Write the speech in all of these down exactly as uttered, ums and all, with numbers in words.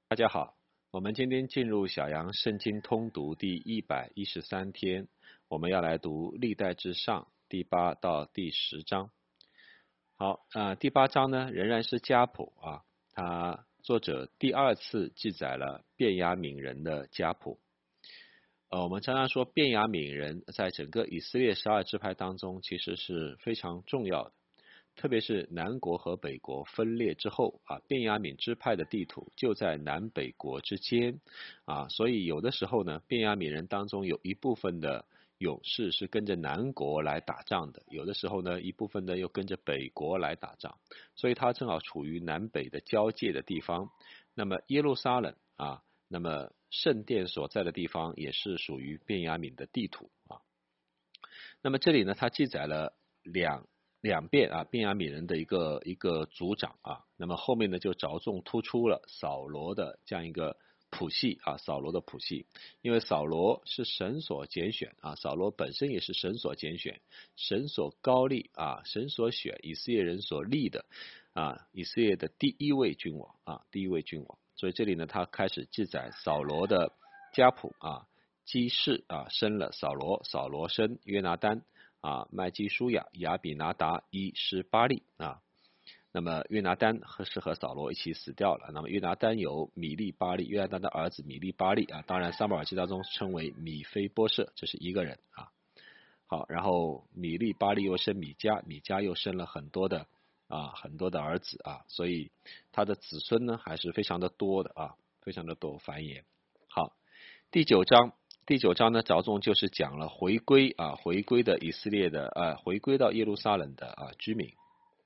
大家好，我们今天进入小杨圣经通读第一百一十三天，我们要来读历代志上第八到第十章。好，呃，第八章呢仍然是家谱啊，他作者第二次记载了便雅悯人的家谱。呃，我们常常说便雅悯人在整个以色列十二支派当中其实是非常重要的。特别是南国和北国分裂之后啊，便雅悯支派的地图就在南北国之间啊，所以有的时候呢，便雅悯人当中有一部分的勇士是跟着南国来打仗的，有的时候呢，一部分呢又跟着北国来打仗，所以它正好处于南北的交界的地方。那么耶路撒冷啊，那么圣殿所在的地方也是属于便雅悯的地图啊。那么这里呢，它记载了两。两遍啊，便雅悯人的一个一个族长啊，那么后面呢就着重突出了扫罗的这样一个谱系啊，扫罗的谱系，因为扫罗是神所拣选啊，扫罗本身也是神所拣选，神所高立啊，神所选，以色列人所立的啊，以色列的第一位君王啊，第一位君王，所以这里呢，他开始记载扫罗的家谱啊，基士啊生了扫罗，扫罗生约拿单。啊，麦基舒亚、亚比拿达、伊施巴利啊，那么约拿单和是和扫罗一起死掉了。那么约拿单有米利巴利，约拿单的儿子米利巴利啊，当然撒母耳记当中称为米非波设，这是一个人啊。好，然后米利巴利又生米迦，米迦又生了很多的啊很多的儿子啊，所以他的子孙呢还是非常的多的啊，非常的多繁衍。好，第九章。第九章呢，着重就是讲了回归啊，回归的以色列的啊，回归到耶路撒冷的啊居民。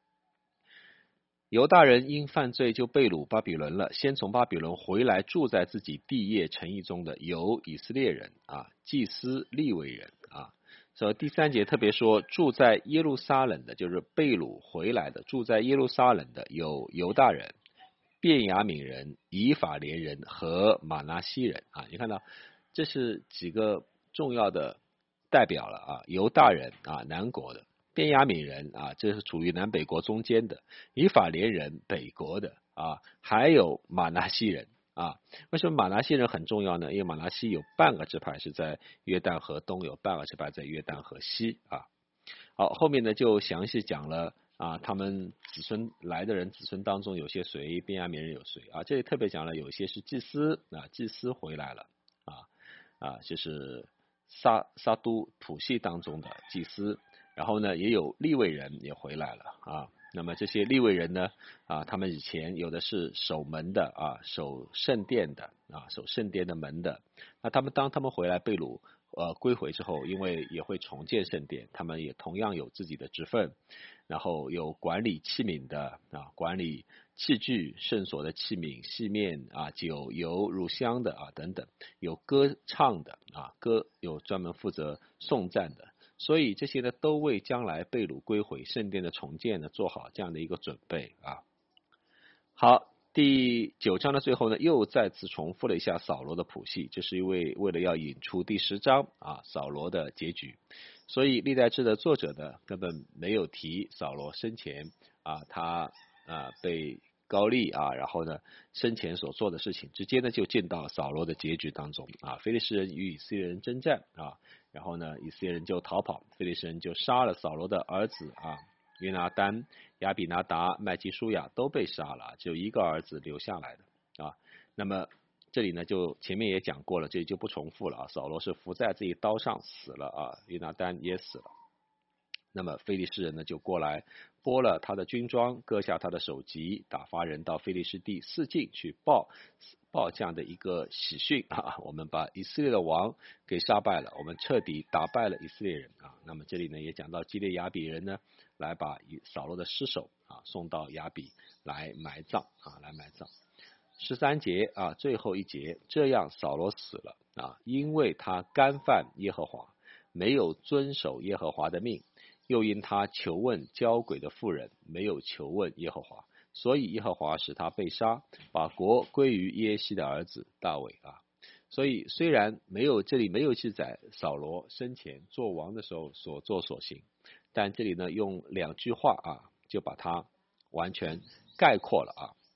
犹大人因犯罪就被掳巴比伦了，先从巴比伦回来住在自己地业城邑中的有以色列人啊，祭司利未人啊。所以第三节特别说，住在耶路撒冷的，就是被掳回来的，住在耶路撒冷的有犹大人、便雅悯人、以法莲人和马拿西人啊。你看到。这是几个重要的代表了啊，犹大人啊，南国的；便雅悯人啊，这是处于南北国中间的；以法莲人，北国的啊，还有马拿西人啊。为什么马拿西人很重要呢？因为马拿西有半个支派是在约旦河东，有半个支派在约旦河西啊。好，后面呢就详细讲了啊，他们子孙来的人子孙当中有些谁，便雅悯人有谁啊？这里特别讲了，有些是祭司啊，祭司回来了啊。啊，就是撒撒都谱系当中的祭司，然后呢，也有利未人也回来了啊。那么这些利未人呢，啊，他们以前有的是守门的啊，守圣殿的啊，守圣殿的门的。那他们当他们回来被掳呃归回之后，因为也会重建圣殿，他们也同样有自己的职分，然后有管理器皿的啊，管理器具、圣所的器皿、细面啊、酒、油、乳香的啊等等，有歌唱的啊，歌有专门负责颂赞的，所以这些呢都为将来被掳归回圣殿的重建呢做好这样的一个准备啊。好，第九章的最后呢，又再次重复了一下扫罗的谱系，这是因为为了要引出第十章啊扫罗的结局，所以历代志的作者呢根本没有提扫罗生前啊他啊被高利啊，然后呢生前所做的事情，直接呢就进到扫罗的结局当中啊，非利士人与以色列人征战啊，然后呢以色列人就逃跑，非利士人就杀了扫罗的儿子啊。约拿丹、亚比拿达、麦基舒亚都被杀了，只有一个儿子留下来的啊。那么这里呢，就前面也讲过了，这里就不重复了啊。扫罗是伏在自己刀上死了啊，约拿丹也死了。那么非利士人呢，就过来剥了他的军装，割下他的首级，打发人到非利士地四境去报报这样的一个喜讯啊，我们把以色列的王给杀败了，我们彻底打败了以色列人啊。那么这里呢也讲到基列雅比人呢，来把扫罗的尸首啊送到雅比来埋葬啊，来埋葬。十三节啊，最后一节，这样扫罗死了啊，因为他干犯耶和华，没有遵守耶和华的命。又因他求问交鬼的妇人，没有求问耶和华，所以耶和华使他被杀，把国归于耶西的儿子大卫啊。所以虽然没有这里没有记载扫罗生前做王的时候所作所行，但这里呢用两句话啊就把它完全概括了啊。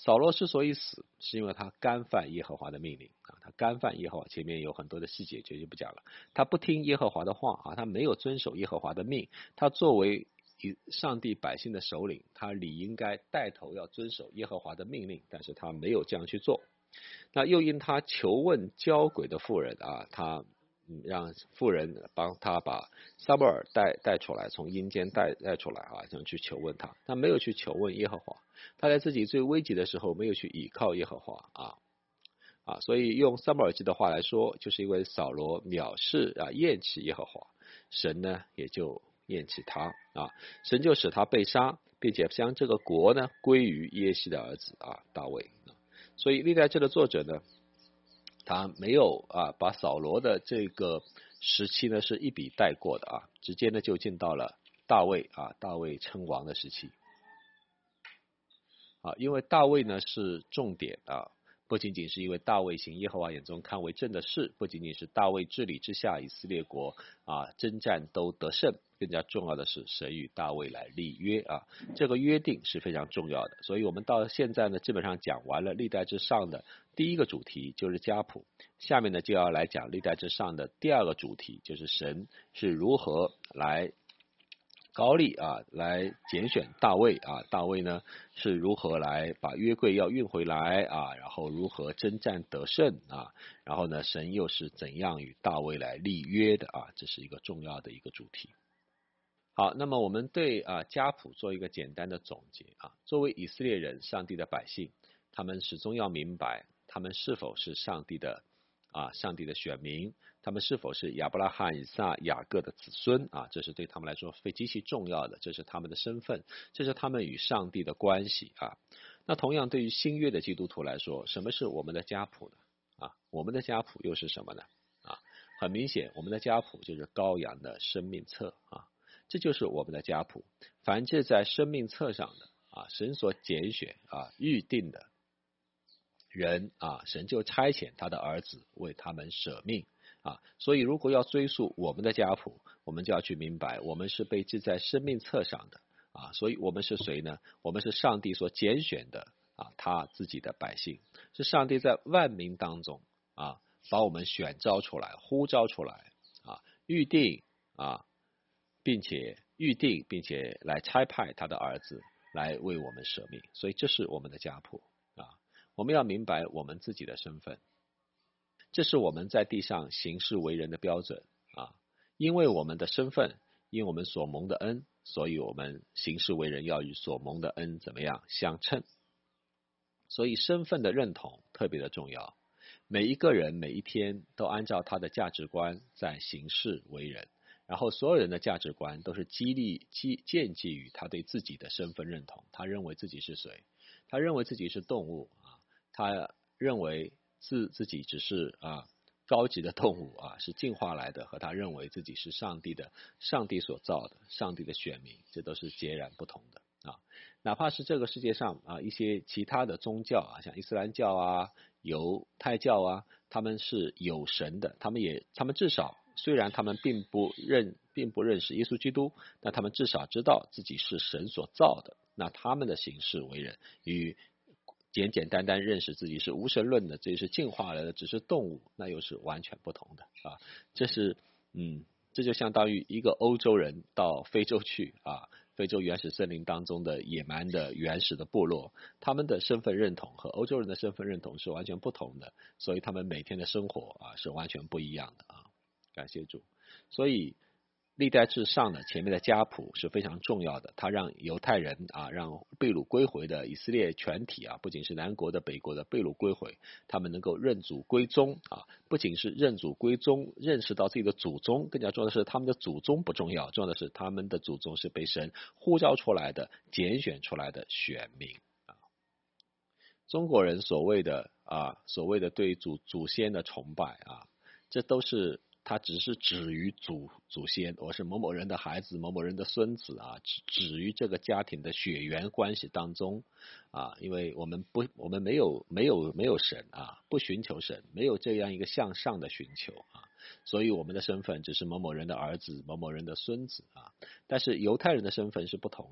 扫罗之所以死，是因为他干犯耶和华的命令啊，他干犯耶和华，前面有很多的细节，这就不讲了。他不听耶和华的话啊，他没有遵守耶和华的命。他作为上帝百姓的首领，他理应该带头要遵守耶和华的命令，但是他没有这样去做。那又因他求问交鬼的妇人啊，他让妇人帮他把撒母耳带带出来，从阴间带带出来啊，这样去求问他，他没有去求问耶和华，他在自己最危急的时候没有去倚靠耶和华啊啊，所以用撒母耳记的话来说，就是因为扫罗藐视啊厌弃耶和华，神呢也就厌弃他啊，神就使他被杀，并且将这个国呢归于耶西的儿子啊大卫。所以历代志的作者呢，他没有啊把扫罗的这个时期呢是一笔带过的啊，直接呢就进到了大卫啊大卫称王的时期啊，因为大卫呢是重点啊，不仅仅是因为大卫行耶和华眼中看为正的事，不仅仅是大卫治理之下以色列国啊征战都得胜，更加重要的是神与大卫来立约啊，这个约定是非常重要的。所以我们到现在呢基本上讲完了历代志上的第一个主题，就是家谱，下面呢就要来讲历代志上的第二个主题，就是神是如何来高利啊，来拣选大卫啊，大卫呢是如何来把约柜要运回来啊，然后如何征战得胜啊，然后呢神又是怎样与大卫来立约的啊，这是一个重要的一个主题。好，那么我们对啊家谱做一个简单的总结啊，作为以色列人，上帝的百姓，他们始终要明白，他们是否是上帝的啊上帝的选民，他们是否是亚伯拉罕、以撒、雅各的子孙啊，这是对他们来说非极其重要的，这是他们的身份，这是他们与上帝的关系啊。那同样对于新约的基督徒来说，什么是我们的家谱呢？啊，我们的家谱又是什么呢？啊，很明显，我们的家谱就是羔羊的生命册啊。这就是我们的家谱，凡是在生命册上的啊，神所拣选啊预定的人啊，神就差遣他的儿子为他们舍命啊。所以如果要追溯我们的家谱，我们就要去明白，我们是被记在生命册上的啊。所以我们是谁呢？我们是上帝所拣选的啊，他自己的百姓，是上帝在万民当中啊把我们选召出来，呼召出来啊，预定啊。并且预定，并且来差派他的儿子来为我们舍命，所以这是我们的家谱啊！我们要明白我们自己的身份，这是我们在地上行事为人的标准啊！因为我们的身份，因我们所蒙的恩，所以我们行事为人要与所蒙的恩怎么样相称？所以身份的认同特别的重要，每一个人每一天都按照他的价值观在行事为人。然后所有人的价值观都是激励基建基于他对自己的身份认同，他认为自己是谁？他认为自己是动物啊，他认为自自己只是啊高级的动物啊，是进化来的，和他认为自己是上帝的上帝所造的上帝的选民，这都是截然不同的啊。哪怕是这个世界上啊一些其他的宗教啊，像伊斯兰教啊、犹太教啊，他们是有神的，他们也他们至少。虽然他们并不认并不认识耶稣基督，但他们至少知道自己是神所造的。那他们的行事为人与简简单单认识自己是无神论的，这是进化来的，只是动物，那又是完全不同的啊！这是嗯，这就相当于一个欧洲人到非洲去啊，非洲原始森林当中的野蛮的原始的部落，他们的身份认同和欧洲人的身份认同是完全不同的，所以他们每天的生活啊是完全不一样的啊。感谢主，所以历代志上的前面的家谱是非常重要的，它让犹太人啊，让被掳归回的以色列全体啊，不仅是南国的、北国的被掳归回，他们能够认祖归宗啊，不仅是认祖归宗，认识到自己的祖宗，更加重要的是他们的祖宗不重要，重要的是他们的祖宗是被神呼召出来的、拣选出来的选民啊。中国人所谓的啊，所谓的对祖祖先的崇拜啊，这都是。他只是止于祖祖先，我是某某人的孩子，某某人的孙子啊，止止于这个家庭的血缘关系当中啊，因为我们不，我们没有没有没有神啊，不寻求神，没有这样一个向上的寻求啊，所以我们的身份只是某某人的儿子，某某人的孙子啊。但是犹太人的身份是不同的，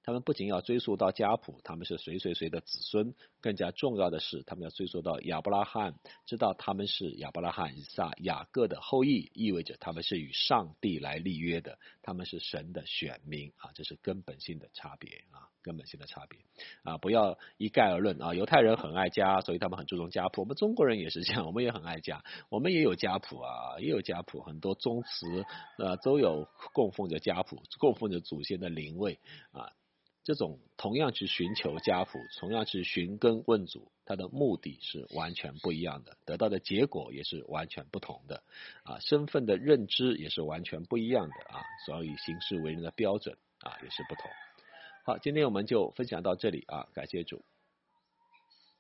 他们不仅要追溯到家谱，他们是谁谁谁的子孙，更加重要的是，他们要追溯到亚伯拉罕，知道他们是亚伯拉罕、以撒、雅各的后裔，意味着他们是与上帝来立约的，他们是神的选民啊，这是根本性的差别啊，根本性的差别啊，不要一概而论啊。犹太人很爱家，所以他们很注重家谱，我们中国人也是这样，我们也很爱家，我们也有家谱啊，也有家谱，很多宗祠呃都有供奉着家谱，供奉着祖先的灵位啊。这种同样去寻求家谱，同样去寻根问祖，它的目的是完全不一样的，得到的结果也是完全不同的啊，身份的认知也是完全不一样的啊，所以行事为人的标准啊也是不同。好，今天我们就分享到这里啊，感谢主。